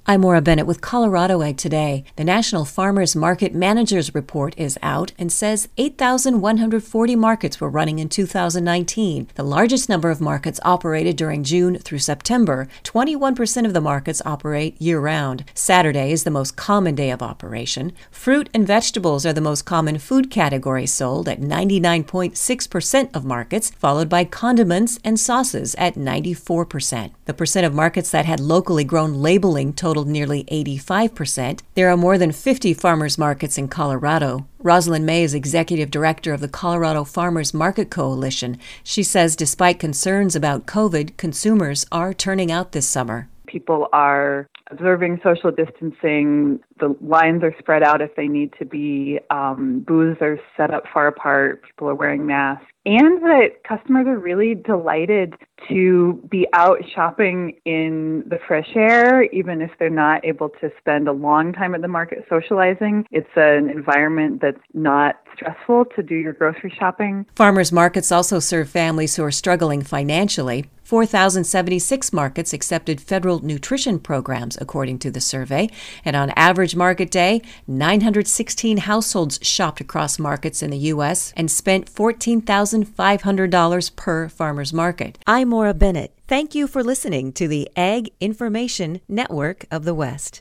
I'm Maura Bennett with Colorado Ag Today. The National Farmers Market Managers Report is out and says 8,140 markets were running in 2019, the largest number of markets operated during June through September. 21% of the markets operate year-round. Saturday is the most common day of operation. Fruit and vegetables are the most common food categories sold at 99.6% of markets, followed by condiments and sauces at 94%. The percent of markets that had locally grown labeling totaled nearly 85%. There are more than 50 farmers markets in Colorado. Rosalind May is executive director of the Colorado Farmers Market Coalition. She says despite concerns about COVID, consumers are turning out this summer. People are observing social distancing. The lines are spread out if they need to be. Booths are set up far apart. People are wearing masks. And that customers are really delighted to be out shopping in the fresh air, even if they're not able to spend a long time at the market socializing. It's an environment that's not stressful to do your grocery shopping. Farmers markets also serve families who are struggling financially. 4,076 markets accepted federal nutrition programs, according to the survey. And on average market day, 916 households shopped across markets in the U.S. and spent $14,500 per farmer's market. I'm Maura Bennett. Thank you for listening to the Ag Information Network of the West.